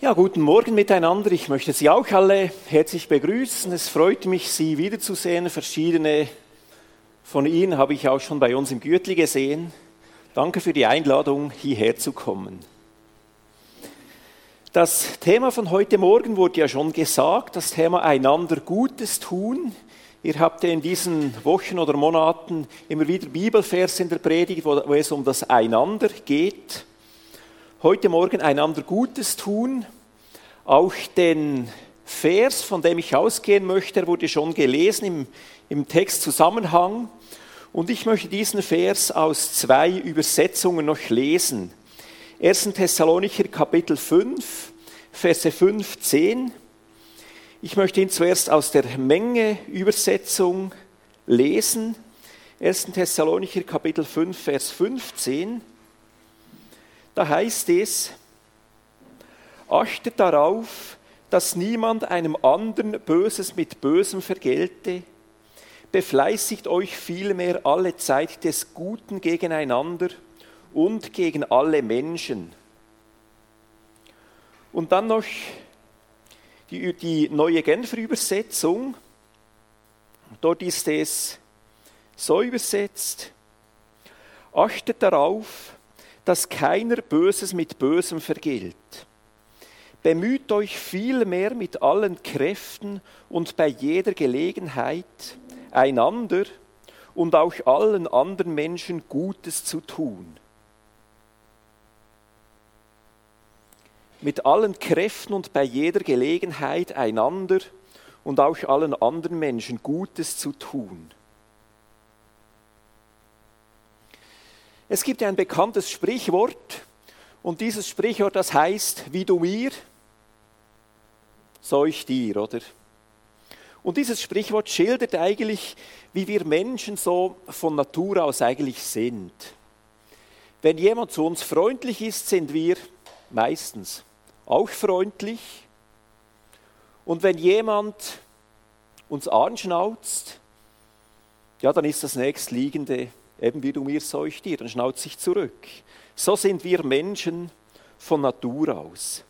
Ja, guten Morgen miteinander. Ich möchte Sie auch alle herzlich begrüßen. Es freut mich, Sie wiederzusehen. Verschiedene von Ihnen habe ich auch schon bei uns im Gürtli gesehen. Danke für die Einladung, hierher zu kommen. Das Thema von heute Morgen wurde ja schon gesagt, das Thema einander Gutes tun. Ihr habt ja in diesen Wochen oder Monaten immer wieder Bibelverse in der Predigt, wo es um das Einander geht. Heute Morgen einander Gutes tun. Auch den Vers, von dem ich ausgehen möchte, der wurde schon gelesen im Textzusammenhang. Und ich möchte diesen Vers aus 2 Übersetzungen noch lesen. 1. Thessalonicher Kapitel 5, Verse 15. Ich möchte ihn zuerst aus der Menge-Übersetzung lesen. 1. Thessalonicher Kapitel 5, Vers 15. Da heißt es: Achtet darauf, dass niemand einem anderen Böses mit Bösem vergelte. Befleißigt euch vielmehr alle Zeit des Guten gegeneinander und gegen alle Menschen. Und dann noch die neue Genfer Übersetzung. Dort ist es so übersetzt: Achtet darauf, dass keiner Böses mit Bösem vergilt. Bemüht euch vielmehr mit allen Kräften und bei jeder Gelegenheit, einander und auch allen anderen Menschen Gutes zu tun. Mit allen Kräften und bei jeder Gelegenheit, einander und auch allen anderen Menschen Gutes zu tun. Es gibt ein bekanntes Sprichwort und dieses Sprichwort, das heißt, wie du mir, so ich dir, oder? Und dieses Sprichwort schildert eigentlich, wie wir Menschen so von Natur aus eigentlich sind. Wenn jemand zu uns freundlich ist, sind wir meistens auch freundlich. Und wenn jemand uns anschnauzt, ja, dann ist das nächstliegende, eben wie du mir, so ich dir, dann schnauzt sich zurück. So sind wir Menschen von Natur aus.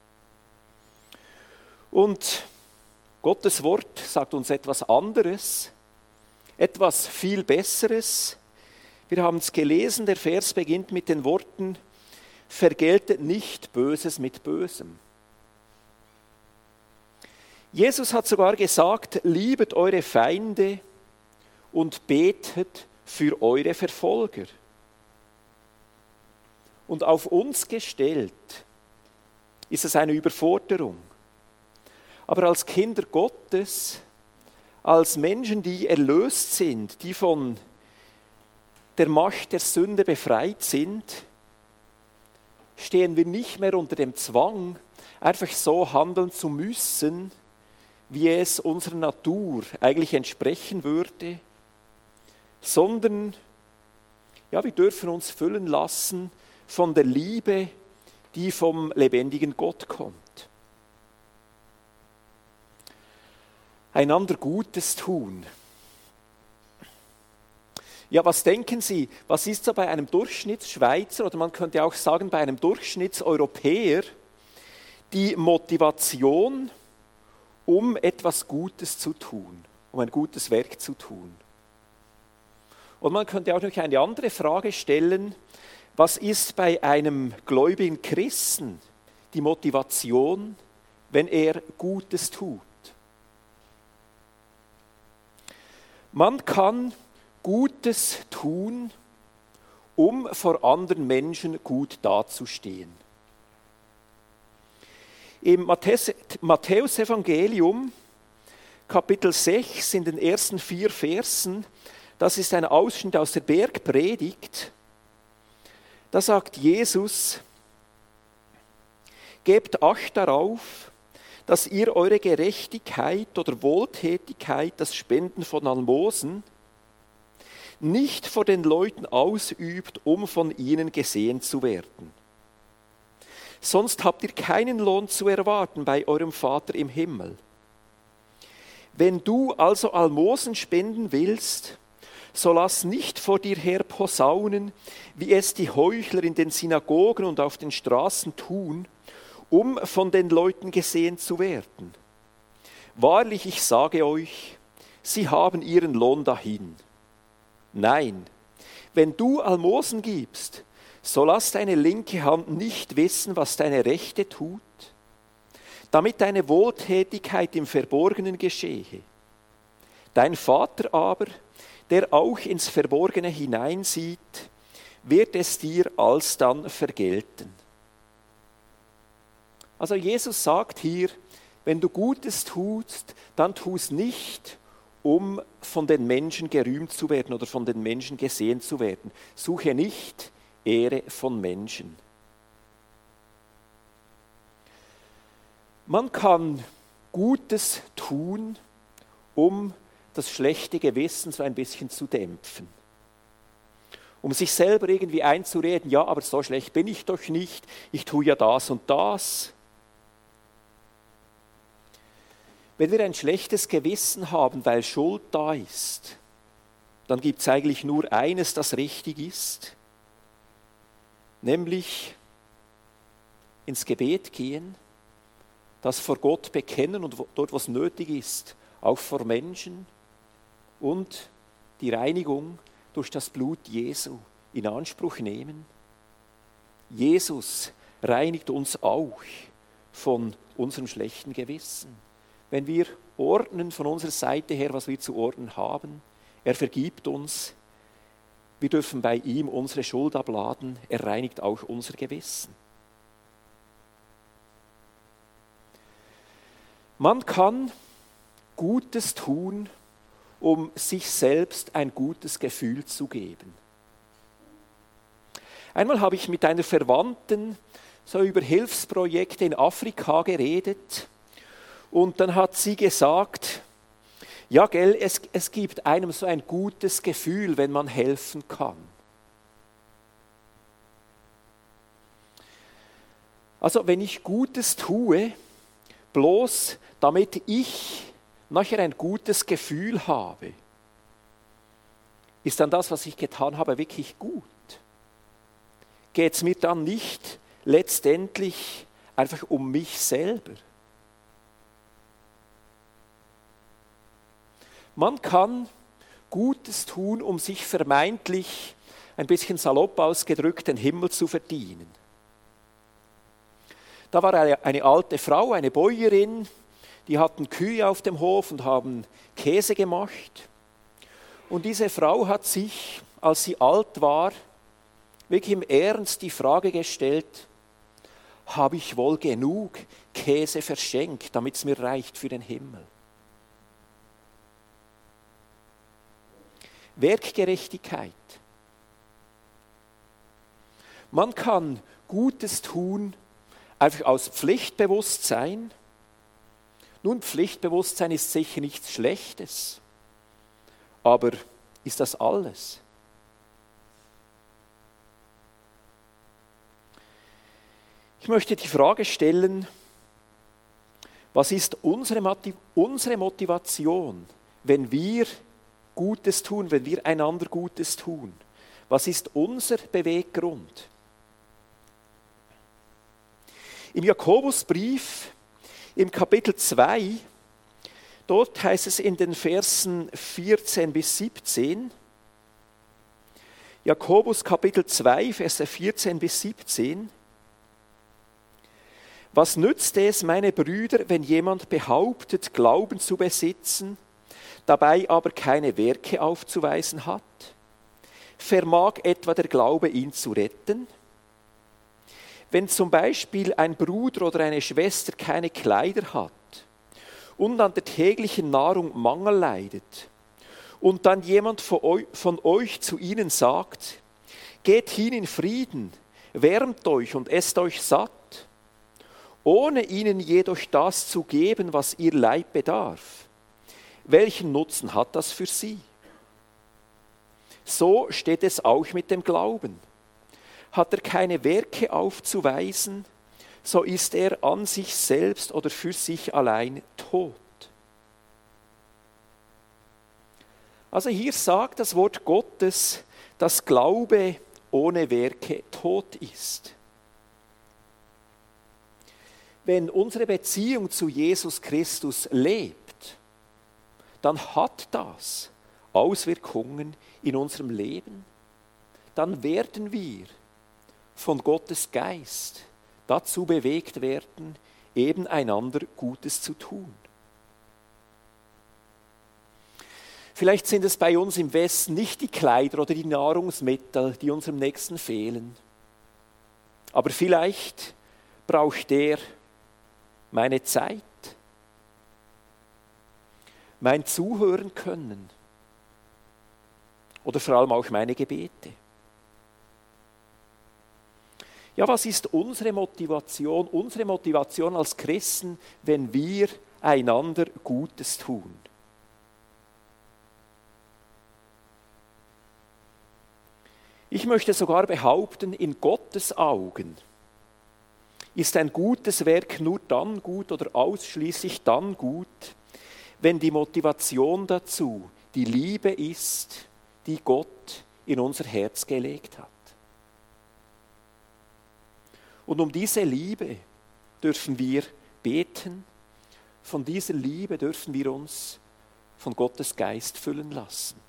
Und Gottes Wort sagt uns etwas anderes, etwas viel Besseres. Wir haben es gelesen, der Vers beginnt mit den Worten: Vergeltet nicht Böses mit Bösem. Jesus hat sogar gesagt: Liebet eure Feinde und betet für eure Verfolger. Und auf uns gestellt ist es eine Überforderung. Aber als Kinder Gottes, als Menschen, die erlöst sind, die von der Macht der Sünde befreit sind, stehen wir nicht mehr unter dem Zwang, einfach so handeln zu müssen, wie es unserer Natur eigentlich entsprechen würde, sondern ja, wir dürfen uns füllen lassen von der Liebe, die vom lebendigen Gott kommt. Einander Gutes tun. Ja, was denken Sie, was ist so bei einem Durchschnittsschweizer oder man könnte auch sagen bei einem Durchschnittseuropäer die Motivation, um etwas Gutes zu tun, um ein gutes Werk zu tun? Und man könnte auch noch eine andere Frage stellen: Was ist bei einem gläubigen Christen die Motivation, wenn er Gutes tut? Man kann Gutes tun, um vor anderen Menschen gut dazustehen. Im Matthäus-Evangelium, Kapitel 6, in den ersten 4 Versen, das ist ein Ausschnitt aus der Bergpredigt, da sagt Jesus: Gebt Acht darauf, dass ihr eure Gerechtigkeit oder Wohltätigkeit, das Spenden von Almosen, nicht vor den Leuten ausübt, um von ihnen gesehen zu werden. Sonst habt ihr keinen Lohn zu erwarten bei eurem Vater im Himmel. Wenn du also Almosen spenden willst, so lass nicht vor dir her posaunen, wie es die Heuchler in den Synagogen und auf den Straßen tun, um von den Leuten gesehen zu werden. Wahrlich, ich sage euch, sie haben ihren Lohn dahin. Nein, wenn du Almosen gibst, so lass deine linke Hand nicht wissen, was deine rechte tut, damit deine Wohltätigkeit im Verborgenen geschehe. Dein Vater aber, der auch ins Verborgene hineinsieht, wird es dir alsdann vergelten. Also Jesus sagt hier, wenn du Gutes tust, dann tu es nicht, um von den Menschen gerühmt zu werden oder von den Menschen gesehen zu werden. Suche nicht Ehre von Menschen. Man kann Gutes tun, um das schlechte Gewissen so ein bisschen zu dämpfen. Um sich selber irgendwie einzureden, ja, aber so schlecht bin ich doch nicht, ich tue ja das und das. Wenn wir ein schlechtes Gewissen haben, weil Schuld da ist, dann gibt es eigentlich nur eines, das richtig ist, nämlich ins Gebet gehen, das vor Gott bekennen und dort, was nötig ist, auch vor Menschen und die Reinigung durch das Blut Jesu in Anspruch nehmen. Jesus reinigt uns auch von unserem schlechten Gewissen. Wenn wir ordnen von unserer Seite her, was wir zu ordnen haben, er vergibt uns, wir dürfen bei ihm unsere Schuld abladen, er reinigt auch unser Gewissen. Man kann Gutes tun, um sich selbst ein gutes Gefühl zu geben. Einmal habe ich mit einer Verwandten so über Hilfsprojekte in Afrika geredet und dann hat sie gesagt, ja gell, es gibt einem so ein gutes Gefühl, wenn man helfen kann. Also wenn ich Gutes tue, bloß damit ich nachher ein gutes Gefühl habe, ist dann das, was ich getan habe, wirklich gut? Geht es mir dann nicht letztendlich einfach um mich selber? Man kann Gutes tun, um sich vermeintlich, ein bisschen salopp ausgedrückt, den Himmel zu verdienen. Da war eine alte Frau, eine Bäuerin, die hatten Kühe auf dem Hof und haben Käse gemacht. Und diese Frau hat sich, als sie alt war, wirklich im Ernst die Frage gestellt, habe ich wohl genug Käse verschenkt, damit es mir reicht für den Himmel? Werkgerechtigkeit. Man kann Gutes tun, einfach aus Pflichtbewusstsein. Nun, Pflichtbewusstsein ist sicher nichts Schlechtes, aber ist das alles? Ich möchte die Frage stellen, was ist unsere Motivation, wenn wir Gutes tun, wenn wir einander Gutes tun? Was ist unser Beweggrund? Im Jakobusbrief, im Kapitel 2, dort heißt es in den Versen 14 bis 17, Jakobus Kapitel 2, Verse 14 bis 17, was nützt es, meine Brüder, wenn jemand behauptet, Glauben zu besitzen, dabei aber keine Werke aufzuweisen hat? Vermag etwa der Glaube, ihn zu retten? Wenn zum Beispiel ein Bruder oder eine Schwester keine Kleider hat und an der täglichen Nahrung Mangel leidet und dann jemand von euch zu ihnen sagt, geht hin in Frieden, wärmt euch und esst euch satt, ohne ihnen jedoch das zu geben, was ihr Leib bedarf, welchen Nutzen hat das für sie? So steht es auch mit dem Glauben. Hat er keine Werke aufzuweisen, so ist er an sich selbst oder für sich allein tot. Also hier sagt das Wort Gottes, dass Glaube ohne Werke tot ist. wenn unsere Beziehung zu Jesus Christus lebt, dann hat das Auswirkungen in unserem Leben. Dann werden wir von Gottes Geist dazu bewegt werden, eben einander Gutes zu tun. Vielleicht sind es bei uns im Westen nicht die Kleider oder die Nahrungsmittel, die unserem Nächsten fehlen. Aber vielleicht braucht er meine Zeit, mein Zuhören können oder vor allem auch meine Gebete. Ja, was ist unsere Motivation? Unsere Motivation als Christen, wenn wir einander Gutes tun? Ich möchte sogar behaupten, in Gottes Augen ist ein gutes Werk nur dann gut oder ausschließlich dann gut, wenn die Motivation dazu die Liebe ist, die Gott in unser Herz gelegt hat. Und um diese Liebe dürfen wir beten, von dieser Liebe dürfen wir uns von Gottes Geist füllen lassen.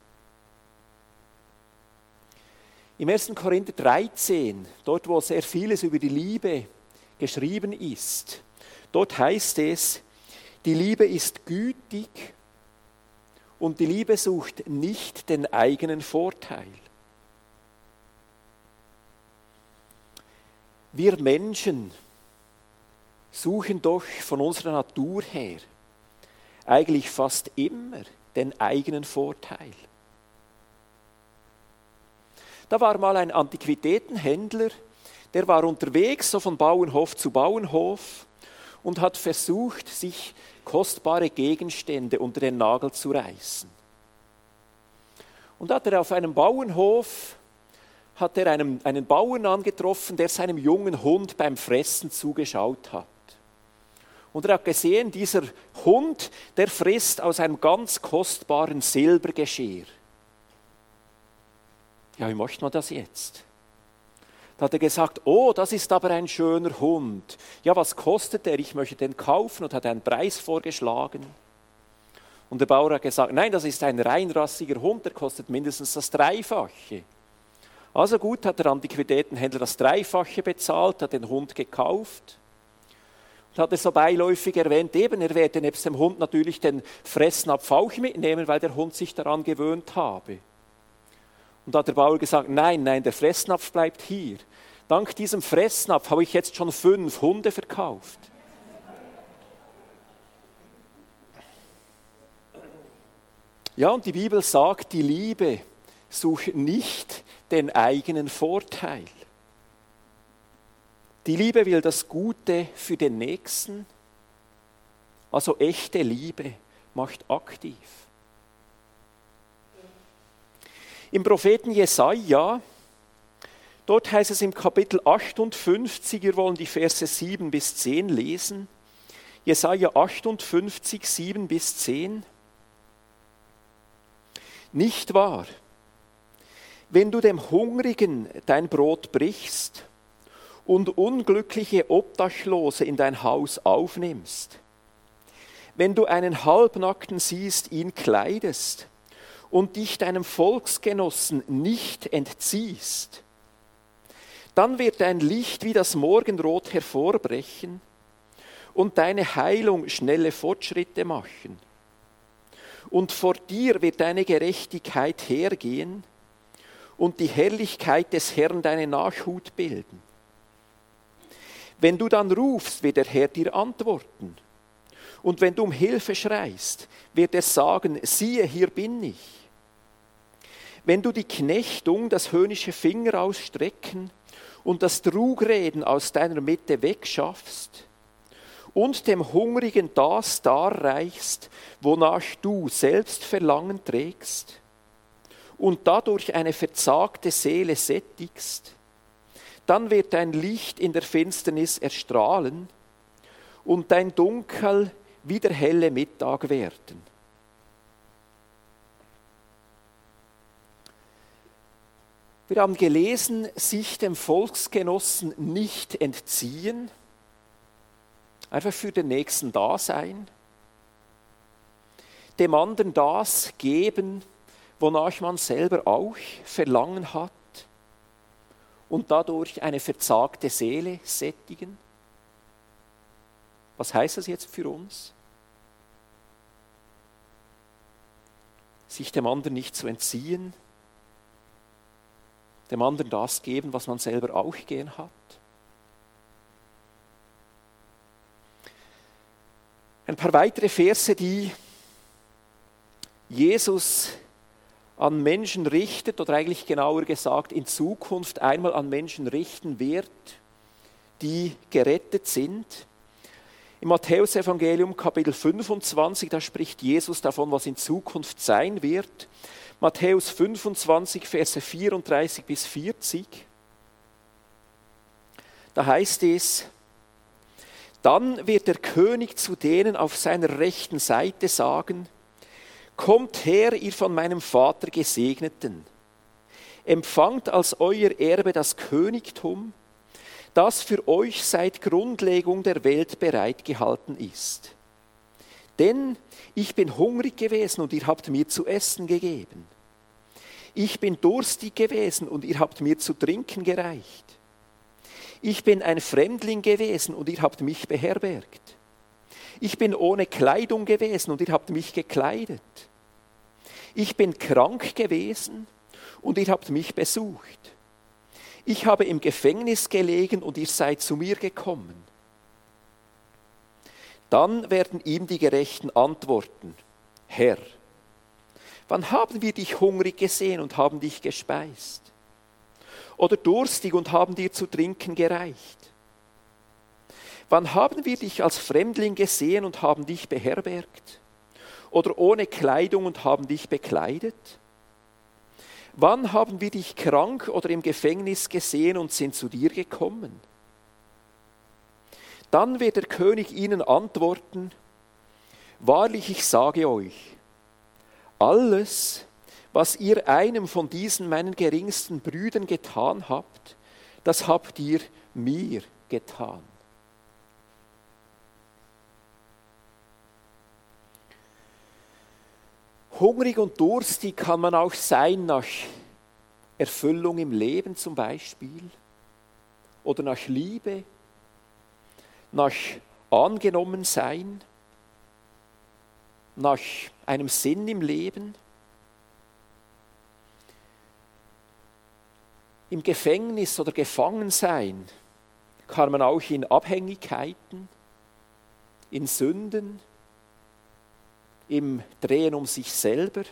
Im 1. Korinther 13, dort wo sehr vieles über die Liebe geschrieben ist, dort heißt es, die Liebe ist gütig und die Liebe sucht nicht den eigenen Vorteil. Wir Menschen suchen doch von unserer Natur her eigentlich fast immer den eigenen Vorteil. Da war mal ein Antiquitätenhändler, der war unterwegs, so von Bauernhof zu Bauernhof und hat versucht, sich kostbare Gegenstände unter den Nagel zu reißen. Und hat er auf einem Bauernhof einen Bauern angetroffen, der seinem jungen Hund beim Fressen zugeschaut hat. Und er hat gesehen, dieser Hund, der frisst aus einem ganz kostbaren Silbergeschirr. Ja, wie macht man das jetzt? Da hat er gesagt, oh, das ist aber ein schöner Hund. Ja, was kostet der? Ich möchte den kaufen, und hat einen Preis vorgeschlagen. Und der Bauer hat gesagt, nein, das ist ein reinrassiger Hund, der kostet mindestens das Dreifache. Also gut, hat der Antiquitätenhändler das Dreifache bezahlt, hat den Hund gekauft. Und hat er so beiläufig erwähnt, eben, er werde nebst dem Hund natürlich den Fressnapf auch mitnehmen, weil der Hund sich daran gewöhnt habe. Und da hat der Bauer gesagt, nein, der Fressnapf bleibt hier. Dank diesem Fressnapf habe ich jetzt schon 5 Hunde verkauft. Ja, und die Bibel sagt, die Liebe sucht nicht den eigenen Vorteil. Die Liebe will das Gute für den Nächsten. Also echte Liebe macht aktiv. Im Propheten Jesaja, dort heißt es im Kapitel 58, wir wollen die Verse 7 bis 10 lesen. Jesaja 58, 7 bis 10. Nicht wahr, wenn du dem Hungrigen dein Brot brichst und unglückliche Obdachlose in dein Haus aufnimmst, wenn du einen Halbnackten siehst, ihn kleidest und dich deinem Volksgenossen nicht entziehst, dann wird dein Licht wie das Morgenrot hervorbrechen und deine Heilung schnelle Fortschritte machen. Und vor dir wird deine Gerechtigkeit hergehen und die Herrlichkeit des Herrn deine Nachhut bilden. Wenn du dann rufst, wird der Herr dir antworten. Und wenn du um Hilfe schreist, wird er sagen, siehe, hier bin ich. Wenn du die Knechtung, das höhnische Finger ausstrecken und das Trugreden aus deiner Mitte wegschaffst und dem Hungrigen das darreichst, wonach du selbst Verlangen trägst und dadurch eine verzagte Seele sättigst, dann wird dein Licht in der Finsternis erstrahlen und dein Dunkel wie der helle Mittag werden. Wir haben gelesen, sich dem Volksgenossen nicht entziehen, Einfach für den Nächsten da sein. Dem anderen das geben, wonach man selber auch Verlangen hat. Und dadurch eine verzagte Seele sättigen. Was heißt das jetzt für uns? Sich dem anderen nicht zu entziehen, dem anderen das geben, was man selber auch gern hat. Ein paar weitere Verse, die Jesus an Menschen richtet, oder eigentlich genauer gesagt in Zukunft einmal an Menschen richten wird, die gerettet sind. Im Matthäusevangelium Kapitel 25, da spricht Jesus davon, was in Zukunft sein wird. Matthäus 25, Verse 34 bis 40. Da heißt es: Dann wird der König zu denen auf seiner rechten Seite sagen: Kommt her, ihr von meinem Vater Gesegneten, empfangt als euer Erbe das Königtum, das für euch seit Grundlegung der Welt bereitgehalten ist. Denn ich bin hungrig gewesen und ihr habt mir zu essen gegeben. Ich bin durstig gewesen und ihr habt mir zu trinken gereicht. Ich bin ein Fremdling gewesen und ihr habt mich beherbergt. Ich bin ohne Kleidung gewesen und ihr habt mich gekleidet. Ich bin krank gewesen und ihr habt mich besucht. Ich habe im Gefängnis gelegen und ihr seid zu mir gekommen. Dann werden ihm die Gerechten antworten: Herr, wann haben wir dich hungrig gesehen und haben dich gespeist? Oder durstig und haben dir zu trinken gereicht? Wann haben wir dich als Fremdling gesehen und haben dich beherbergt? Oder ohne Kleidung und haben dich bekleidet? Wann haben wir dich krank oder im Gefängnis gesehen und sind zu dir gekommen? Dann wird der König ihnen antworten: Wahrlich, ich sage euch, alles, was ihr einem von diesen meinen geringsten Brüdern getan habt, das habt ihr mir getan. Hungrig und durstig kann man auch sein nach Erfüllung im Leben zum Beispiel oder nach Liebe, nach Angenommensein, nach einem Sinn im Leben. Im Gefängnis oder Gefangensein kann man auch in Abhängigkeiten, in Sünden, im Drehen um sich selber.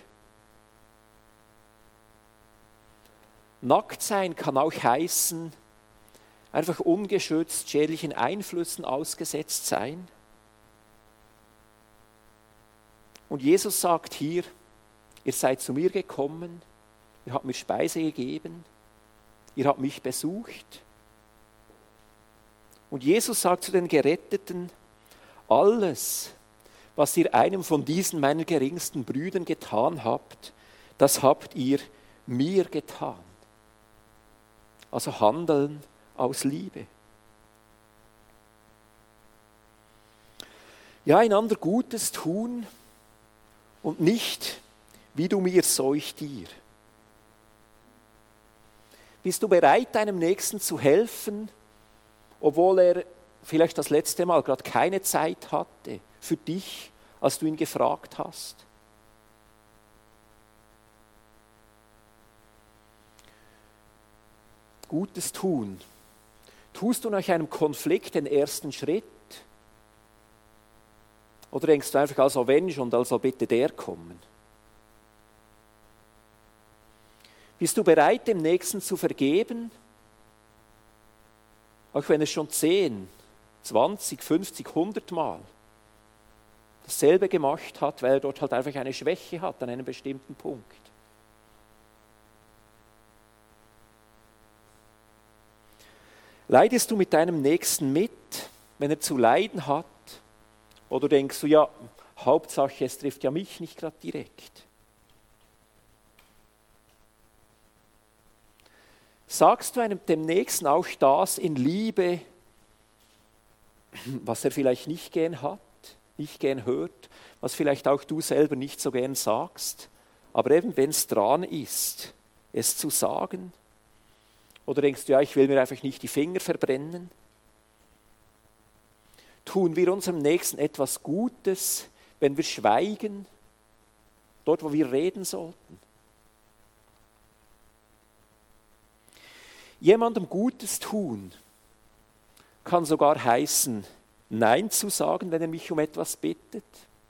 Nackt sein kann auch heißen, einfach ungeschützt schädlichen Einflüssen ausgesetzt sein. Und Jesus sagt hier: Ihr seid zu mir gekommen, ihr habt mir Speise gegeben, ihr habt mich besucht. Und Jesus sagt zu den Geretteten: Alles, was ihr einem von diesen meinen geringsten Brüdern getan habt, das habt ihr mir getan. Also handeln aus Liebe. Ja, einander Gutes tun und nicht, wie du mir, so ich dir. Bist du bereit, deinem Nächsten zu helfen, obwohl er vielleicht das letzte Mal gerade keine Zeit hatte für dich, als du ihn gefragt hast? Gutes tun. Tust du nach einem Konflikt den ersten Schritt? Oder denkst du einfach, also wenn schon, dann soll bitte der kommen? Bist du bereit, dem Nächsten zu vergeben? Auch wenn er schon 10, 20, 50, 100 Mal dasselbe gemacht hat, weil er dort halt einfach eine Schwäche hat an einem bestimmten Punkt. Leidest du mit deinem Nächsten mit, wenn er zu leiden hat? Oder denkst du, ja, Hauptsache, es trifft ja mich nicht gerade direkt? Sagst du dem Nächsten auch das in Liebe, was er vielleicht nicht gern hat, nicht gern hört, was vielleicht auch du selber nicht so gern sagst. Aber eben, wenn es dran ist, es zu sagen. Oder denkst du, ja, ich will mir einfach nicht die Finger verbrennen. Tun wir unserem Nächsten etwas Gutes, wenn wir schweigen, dort, wo wir reden sollten. Jemandem Gutes tun kann sogar heißen, Nein zu sagen, wenn er mich um etwas bittet.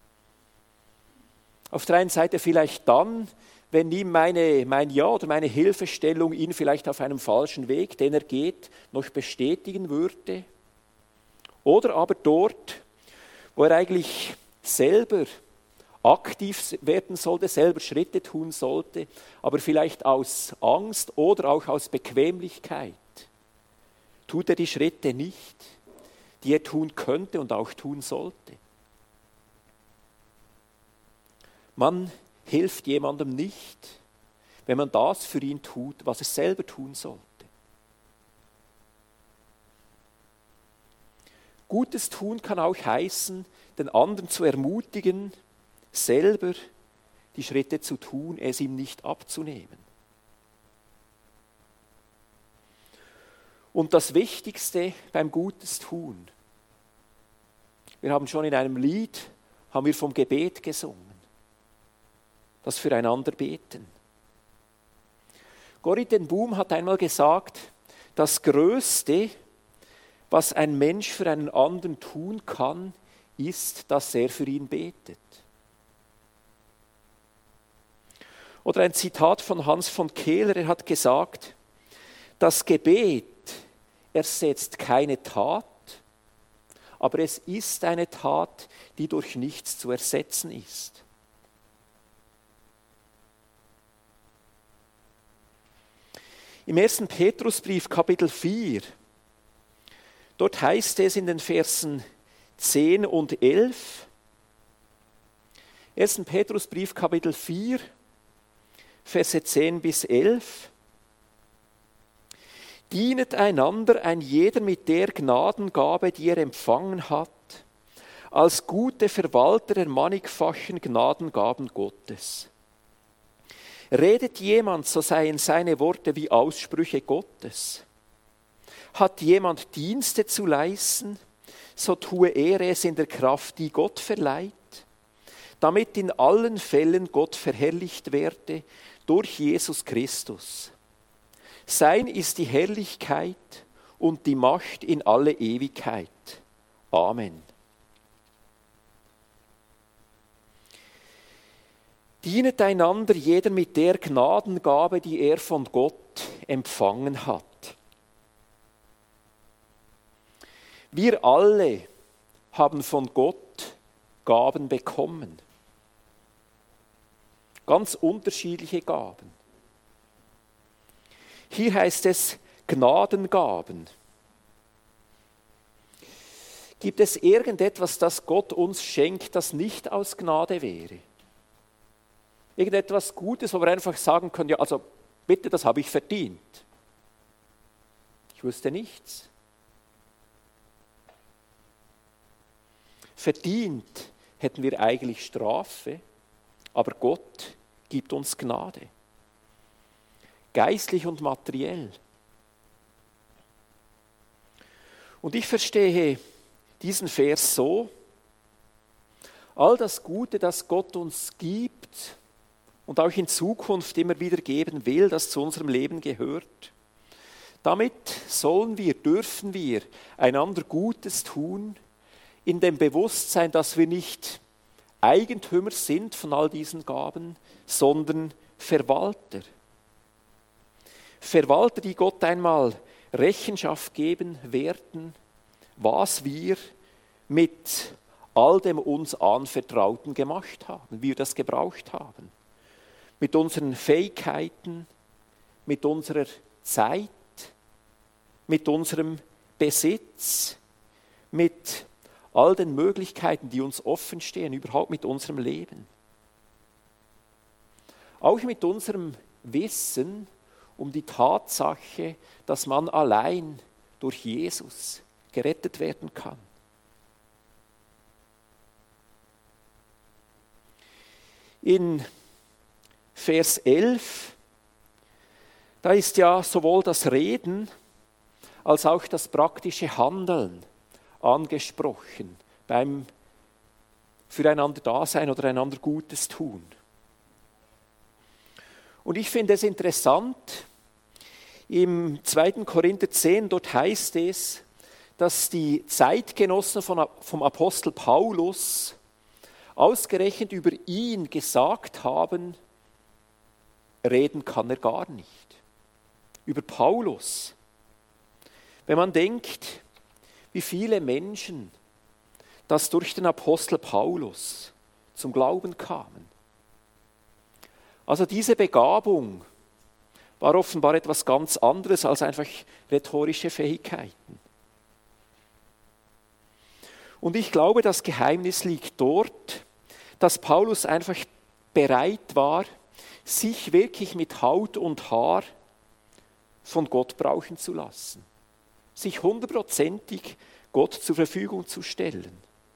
Auf der einen Seite vielleicht dann, wenn ihm mein Ja oder meine Hilfestellung ihn vielleicht auf einem falschen Weg, den er geht, noch bestätigen würde. Oder aber dort, wo er eigentlich selber aktiv werden sollte, selber Schritte tun sollte, aber vielleicht aus Angst oder auch aus Bequemlichkeit tut er die Schritte nicht, die er tun könnte und auch tun sollte. Man hilft jemandem nicht, wenn man das für ihn tut, was er selber tun sollte. Gutes tun kann auch heißen, den anderen zu ermutigen, selber die Schritte zu tun, es ihm nicht abzunehmen. Und das Wichtigste beim Gutes tun, wir haben schon in einem Lied, haben wir vom Gebet gesungen, das Füreinander beten. Corrie ten Boom hat einmal gesagt, das Größte, was ein Mensch für einen anderen tun kann, ist, dass er für ihn betet. Oder ein Zitat von Hans von Kehler, er hat gesagt, das Gebet ersetzt keine Tat, aber es ist eine Tat, die durch nichts zu ersetzen ist. Im 1. Petrusbrief, Kapitel 4, dort heißt es in den Versen 10 und 11, 1. Petrusbrief, Kapitel 4, Verse 10 bis 11, dienet einander ein jeder mit der Gnadengabe, die er empfangen hat, als gute Verwalter der mannigfachen Gnadengaben Gottes. Redet jemand, so seien seine Worte wie Aussprüche Gottes. Hat jemand Dienste zu leisten, so tue er es in der Kraft, die Gott verleiht, damit in allen Fällen Gott verherrlicht werde durch Jesus Christus. Sein ist die Herrlichkeit und die Macht in alle Ewigkeit. Amen. Dienet einander jeder mit der Gnadengabe, die er von Gott empfangen hat. Wir alle haben von Gott Gaben bekommen. Ganz unterschiedliche Gaben. Hier heißt es Gnadengaben. Gibt es irgendetwas, das Gott uns schenkt, das nicht aus Gnade wäre? Irgendetwas Gutes, wo wir einfach sagen können, ja, also bitte, das habe ich verdient. Ich wusste nichts. Verdient hätten wir eigentlich Strafe, aber Gott gibt uns Gnade. Geistlich und materiell. Und ich verstehe diesen Vers so, all das Gute, das Gott uns gibt und auch in Zukunft immer wieder geben will, das zu unserem Leben gehört, damit dürfen wir einander Gutes tun, in dem Bewusstsein, dass wir nicht Eigentümer sind von all diesen Gaben, sondern Verwalter. Verwalter, die Gott einmal Rechenschaft geben werden, was wir mit all dem uns Anvertrauten gemacht haben, wie wir das gebraucht haben. Mit unseren Fähigkeiten, mit unserer Zeit, mit unserem Besitz, mit all den Möglichkeiten, die uns offen stehen, überhaupt mit unserem Leben. Auch mit unserem Wissen um die Tatsache, dass man allein durch Jesus gerettet werden kann. In Vers 11, da ist ja sowohl das Reden als auch das praktische Handeln angesprochen beim füreinander Dasein oder einander Gutes tun. Und ich finde es interessant, im 2. Korinther 10, dort heißt es, dass die Zeitgenossen vom Apostel Paulus ausgerechnet über ihn gesagt haben, reden kann er gar nicht. Über Paulus. Wenn man denkt, wie viele Menschen das durch den Apostel Paulus zum Glauben kamen. Also diese Begabung war offenbar etwas ganz anderes als einfach rhetorische Fähigkeiten. Und ich glaube, das Geheimnis liegt dort, dass Paulus einfach bereit war, sich wirklich mit Haut und Haar von Gott brauchen zu lassen. Sich 100%ig Gott zur Verfügung zu stellen.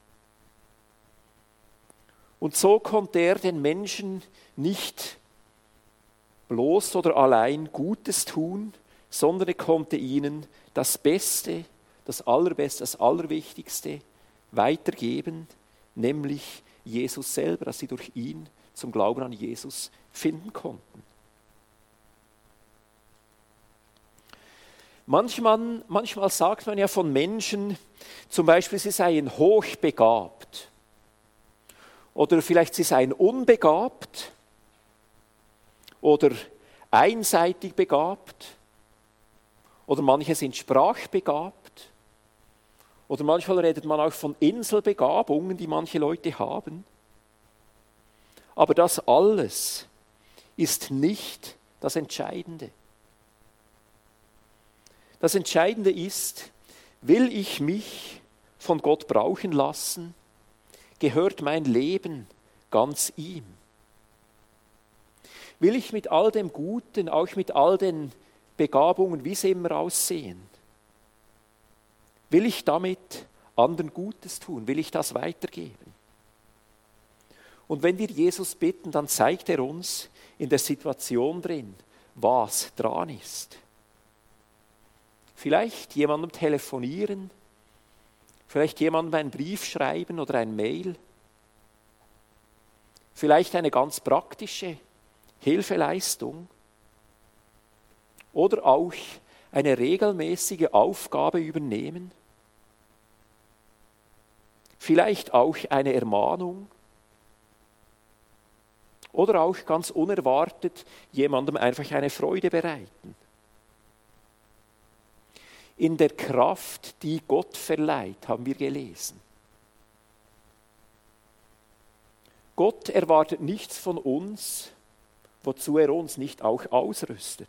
Und so konnte er den Menschen nicht bloß oder allein Gutes tun, sondern er konnte ihnen das Beste, das Allerbeste, das Allerwichtigste weitergeben, nämlich Jesus selber, dass sie durch ihn zum Glauben an Jesus finden konnten. Manchmal sagt man ja von Menschen, zum Beispiel, sie seien hochbegabt. Oder vielleicht sie seien unbegabt. Oder einseitig begabt. Oder manche sind sprachbegabt. Oder manchmal redet man auch von Inselbegabungen, die manche Leute haben. Aber das alles ist nicht das Entscheidende. Das Entscheidende ist, will ich mich von Gott brauchen lassen? Gehört mein Leben ganz ihm? Will ich mit all dem Guten, auch mit all den Begabungen, wie sie immer aussehen, will ich damit anderen Gutes tun? Will ich das weitergeben? Und wenn wir Jesus bitten, dann zeigt er uns in der Situation drin, was dran ist. Vielleicht jemandem telefonieren, vielleicht jemandem einen Brief schreiben oder ein Mail. Vielleicht eine ganz praktische Hilfeleistung oder auch eine regelmäßige Aufgabe übernehmen. Vielleicht auch eine Ermahnung oder auch ganz unerwartet jemandem einfach eine Freude bereiten. In der Kraft, die Gott verleiht, haben wir gelesen. Gott erwartet nichts von uns, wozu er uns nicht auch ausrüstet.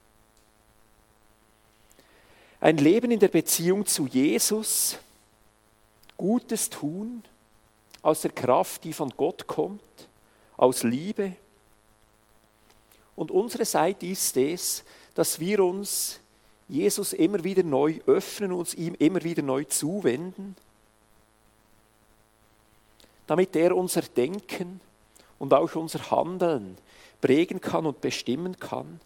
Ein Leben in der Beziehung zu Jesus, Gutes tun, aus der Kraft, die von Gott kommt, aus Liebe. Und unsere Seite ist es, dass wir uns Jesus immer wieder neu öffnen, uns ihm immer wieder neu zuwenden, damit er unser Denken und auch unser Handeln prägen kann und bestimmen kann.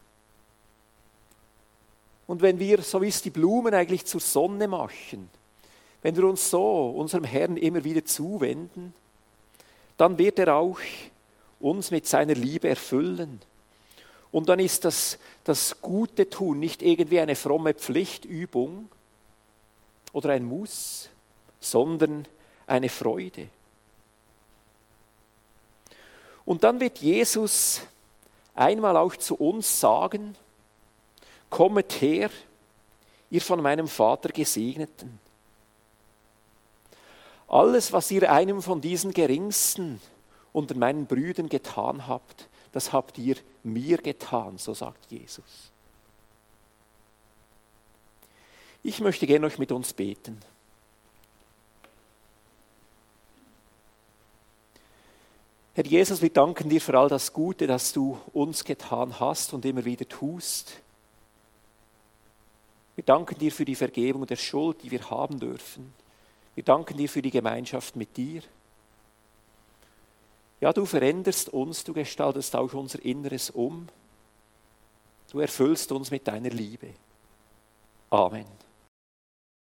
Und wenn wir, so wie es die Blumen eigentlich zur Sonne machen, wenn wir uns so unserem Herrn immer wieder zuwenden, dann wird er auch uns mit seiner Liebe erfüllen. Und dann ist das Gute tun nicht irgendwie eine fromme Pflichtübung oder ein Muss, sondern eine Freude. Und dann wird Jesus einmal auch zu uns sagen, kommet her, ihr von meinem Vater Gesegneten. Alles, was ihr einem von diesen Geringsten unter meinen Brüdern getan habt, das habt ihr mir getan, so sagt Jesus. Ich möchte gerne euch mit uns beten. Herr Jesus, wir danken dir für all das Gute, das du uns getan hast und immer wieder tust. Wir danken dir für die Vergebung der Schuld, die wir haben dürfen. Wir danken dir für die Gemeinschaft mit dir. Ja, du veränderst uns, du gestaltest auch unser Inneres um. Du erfüllst uns mit deiner Liebe. Amen.